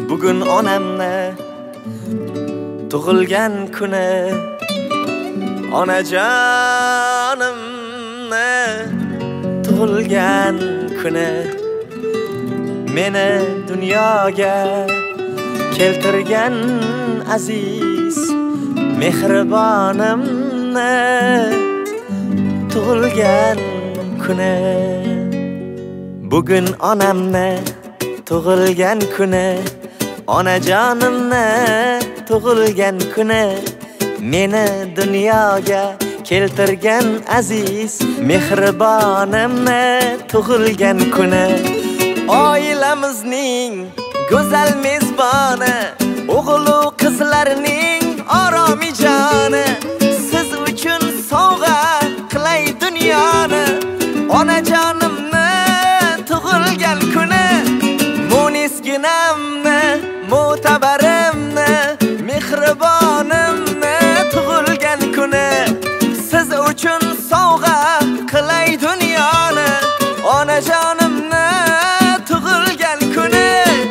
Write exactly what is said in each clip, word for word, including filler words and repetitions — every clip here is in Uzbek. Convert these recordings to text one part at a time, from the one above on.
Bugun onamni tug'ilgan kuni, onajonimni tug'ilgan kuni, meni dunyoga keltirgan aziz mehribonimni tug'ilgan kuni. Bugun onamni tug'ilgan kuni, onajonimni tug'ilgan kuni, meni dunyoga keltirgan aziz mehribonimni tug'ilgan kuni. Oilamizning go'zal mezboni, o'g'il va qizlarning oromijoni, siz uchun sovg'a qilay dunyoni. Onajonimni tug'ilgan kuni, munisginamni, mo'tabarimni, mehribonimni tug'ilgan kuni, siz uchun sovg'a qilay dunyoni. Onajonimni tug'ilgan kuni.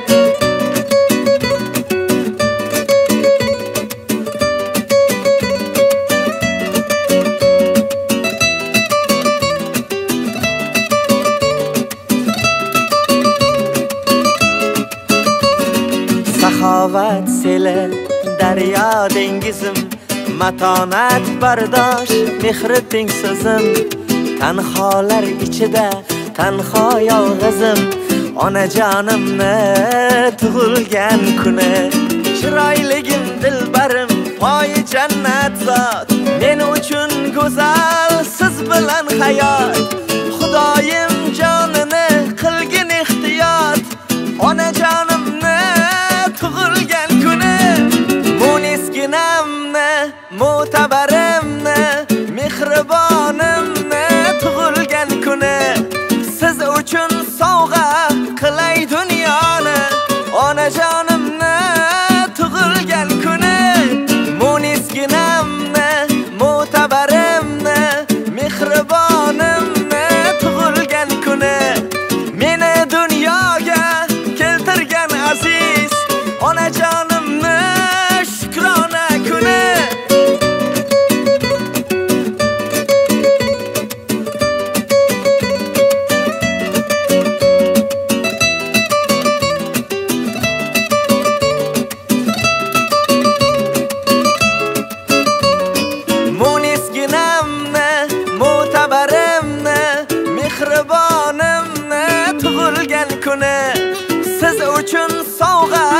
Saxovat seli, daryo dengizim, matonat bardosh, mehri teng so'zim. Tanholar ichida tanho yolg'izim, onajonimni tug'ilgan kuni. Chiroyligim, dilbarim, poyi jannat zot, men uchun go'zal, siz bilan hayot. Xudoyim jonini qilgin ehtiyot, onajonimni tug'ilgan kuni. Munisginamni, mo'tabarimni, mehribonimni tug'ilgan kuni, siz uchun sovg'a qilay dunyoni. Onajonimni tug'ilgan kuni. Munisginamni, mo'tabarimni, mehribonimni tug'ilgan kuni, meni dunyoga keltirgan aziz onajonimni shukrona kuni. Munisginamni, mo'tabarimni, mehribonimni tug'ilgan kuni, siz uchun sovg'a